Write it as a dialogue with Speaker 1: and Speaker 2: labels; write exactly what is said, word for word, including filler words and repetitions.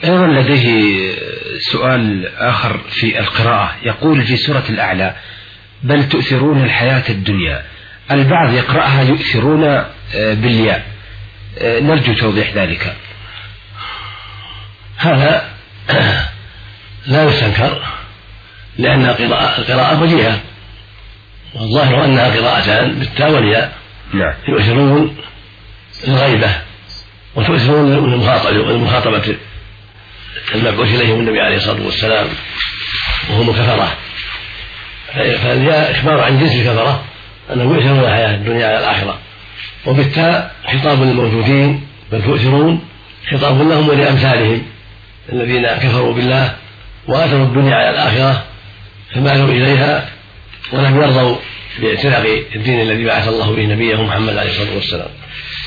Speaker 1: أيضا لديه سؤال آخر في القراءة، يقول في سورة الأعلى: بل تؤثرون الحياة الدنيا. البعض يقرأها يؤثرون بالياء، نرجو توضيح ذلك.
Speaker 2: هذا لا يستنكر، لأن القراءة وجيهة، والظاهر أنها قراءتان بالتاء والياء.
Speaker 1: نعم.
Speaker 2: يؤثرون الغيبة وتؤثرون المخاطبة المبعوث إليهم النبي عليه الصلاة والسلام وهم كفرة، فالياء إخبار عن جنس الكفرة أنهم يؤثرون الحياة الدنيا على الآخرة، وبالتاء خطاب للموجودين، بل تؤثرون خطاب لهم ولأمثالهم الذين كفروا بالله وآثروا الدنيا على الآخرة فمالوا إليها ولم يرضوا باعتناق الدين الذي بعث الله به نبيه محمد عليه الصلاة والسلام.